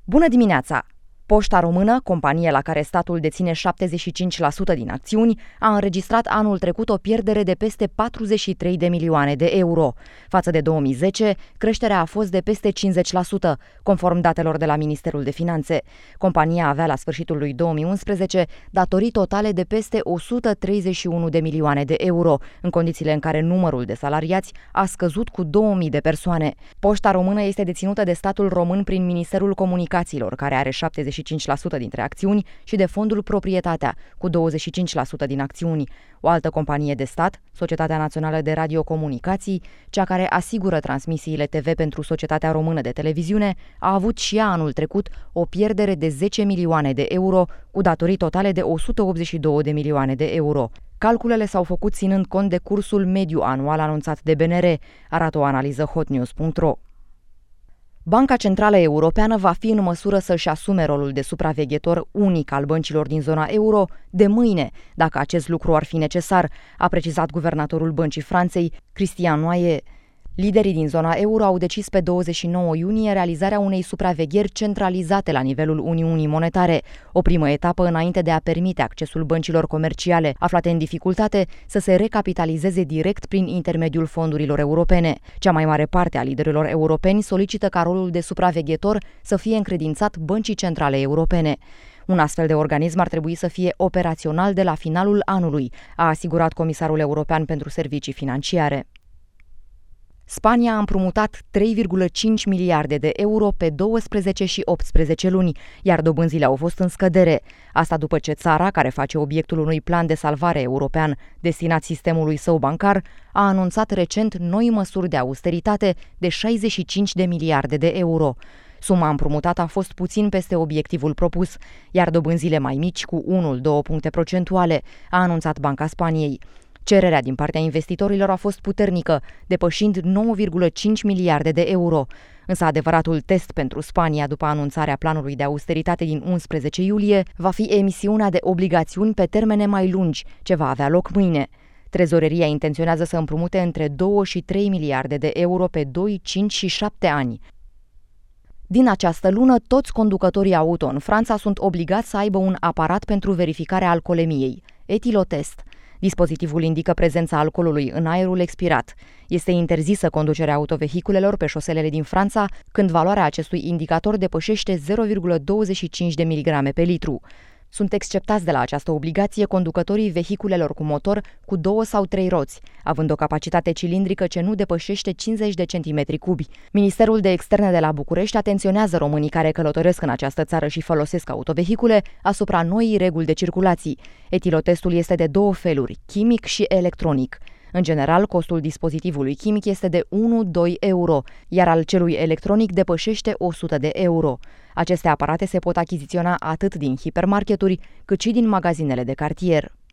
Bună dimineața! Poșta Română, companie la care statul deține 75% din acțiuni, a înregistrat anul trecut o pierdere de peste 43 de milioane de euro. Față de 2010, creșterea a fost de peste 50%, conform datelor de la Ministerul de Finanțe. Compania avea la sfârșitul lui 2011 datorii totale de peste 131 de milioane de euro, în condițiile în care numărul de salariați a scăzut cu 2000 de persoane. Poșta Română este deținută de statul român prin Ministerul Comunicațiilor, care are 75% dintre acțiuni, și de Fondul Proprietatea, cu 25% din acțiuni. O altă companie de stat, Societatea Națională de Radiocomunicații, cea care asigură transmisiile TV pentru Societatea Română de Televiziune, a avut și ea anul trecut o pierdere de 10 milioane de euro, cu datorii totale de 182 de milioane de euro. Calculele s-au făcut ținând cont de cursul mediu anual anunțat de BNR, arată o analiză hotnews.ro. Banca Centrală Europeană va fi în măsură să-și asume rolul de supraveghetor unic al băncilor din zona euro de mâine, dacă acest lucru ar fi necesar, a precizat guvernatorul Băncii Franței, Christian Noyer. Liderii din zona euro au decis pe 29 iunie realizarea unei supravegheri centralizate la nivelul Uniunii Monetare, o primă etapă înainte de a permite accesul băncilor comerciale aflate în dificultate să se recapitalizeze direct prin intermediul fondurilor europene. Cea mai mare parte a liderilor europeni solicită ca rolul de supraveghetor să fie încredințat Băncii Centrale Europene. Un astfel de organism ar trebui să fie operațional de la finalul anului, a asigurat comisarul european pentru servicii financiare. Spania a împrumutat 3,5 miliarde de euro pe 12 și 18 luni, iar dobânzile au fost în scădere. Asta după ce țara, care face obiectul unui plan de salvare european destinat sistemului său bancar, a anunțat recent noi măsuri de austeritate de 65 de miliarde de euro. Suma împrumutată a fost puțin peste obiectivul propus, iar dobânzile mai mici, cu 1-2 puncte procentuale, a anunțat Banca Spaniei. Cererea din partea investitorilor a fost puternică, depășind 9,5 miliarde de euro. Însă adevăratul test pentru Spania după anunțarea planului de austeritate din 11 iulie va fi emisiunea de obligațiuni pe termene mai lungi, ce va avea loc mâine. Trezoreria intenționează să împrumute între 2 și 3 miliarde de euro pe 2, 5 și 7 ani. Din această lună, toți conducătorii auto în Franța sunt obligați să aibă un aparat pentru verificarea alcoolemiei, etilotest. Dispozitivul indică prezența alcoolului în aerul expirat. Este interzisă conducerea autovehiculelor pe șoselele din Franța când valoarea acestui indicator depășește 0,25 de miligrame pe litru. Sunt exceptați de la această obligație conducătorii vehiculelor cu motor cu 2 sau 3 roți, având o capacitate cilindrică ce nu depășește 50 de centimetri cubi. Ministerul de Externe de la București atenționează românii care călătoresc în această țară și folosesc autovehicule asupra noii reguli de circulații. Etilotestul este de 2 feluri, chimic și electronic. În general, costul dispozitivului chimic este de 1-2 euro, iar al celui electronic depășește 100 de euro. Aceste aparate se pot achiziționa atât din hipermarketuri, cât și din magazinele de cartier.